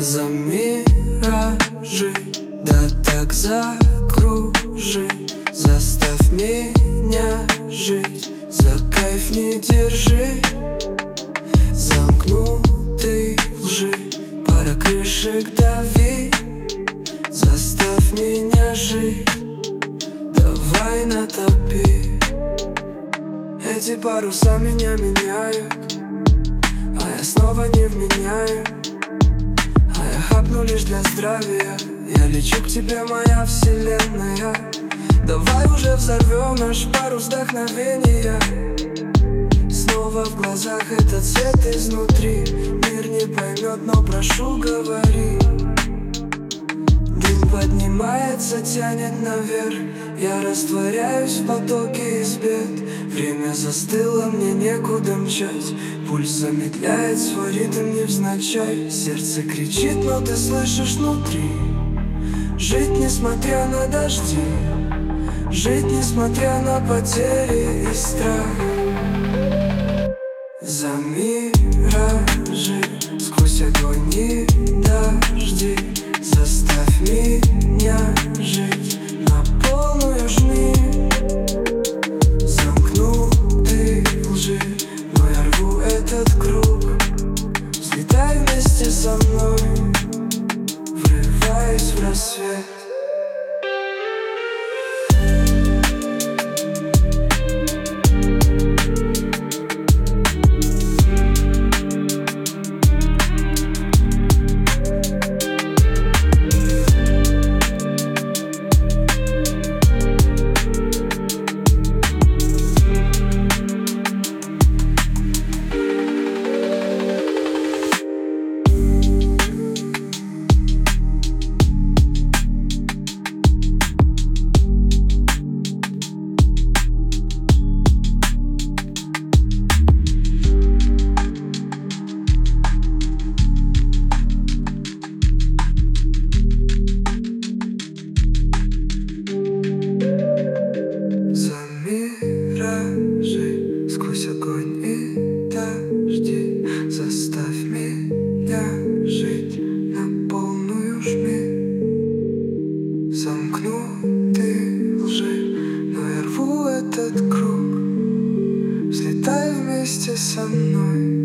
За миражи, да так закружи. Заставь меня жить, за кайф не держи. Замкнутый лжи, пара крышек дави. Заставь меня жить, давай натопи. Эти паруса меня меняют, а я снова не вменяю. А я хапну лишь для здравия. Я лечу к тебе, моя вселенная. Давай уже взорвем наш парус вдохновения. Снова в глазах этот цвет изнутри. Мир не поймет, но прошу, говори. Дым поднимается, тянет наверх. Я растворяюсь в потоке из бед. Время застыло, мне некуда мчать. Пульс замедляет свой ритм невзначай. Сердце кричит, но ты слышишь внутри. Жить несмотря на дожди, жить несмотря на потери и страх. За миражи, сквозь огонь и дожди. Заставь меня жить, на полную жми. Замкнутый лжи, но я рву этот круг. Взлетай вместе со мной, врываясь в рассвет. Сквозь огонь и дожди. Заставь меня жить, на полную жми. Замкнутый лжи, но я рву этот круг. Взлетай вместе со мной.